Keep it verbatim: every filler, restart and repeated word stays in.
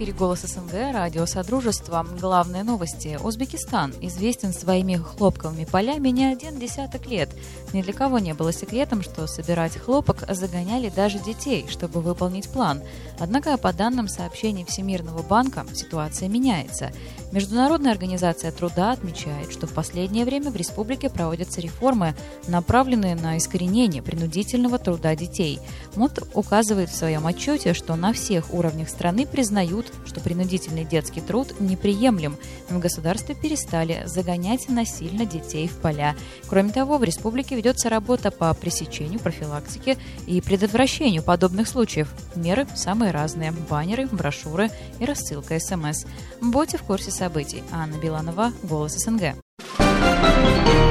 эфире «Голос СНГ», радио «Содружество». Главные новости. Узбекистан известен своими хлопковыми полями не один десяток лет. Ни для кого не было секретом, что собирать хлопок загоняли даже детей, чтобы выполнить план. Однако, по данным сообщений Всемирного банка, ситуация меняется. Международная организация труда отмечает, что в последнее время в республике проводятся реформы, направленные на искоренение принудительного труда детей. МОД указывает в своем отчете, что на всех уровнях страны признают, что принудительный детский труд неприемлем. В государстве перестали загонять насильно детей в поля. Кроме того, в республике ведется работа по пресечению, профилактике и предотвращению подобных случаев. Меры самые разные – баннеры, брошюры и рассылка СМС. Будьте в курсе событий. Анна Биланова, «Голос СНГ».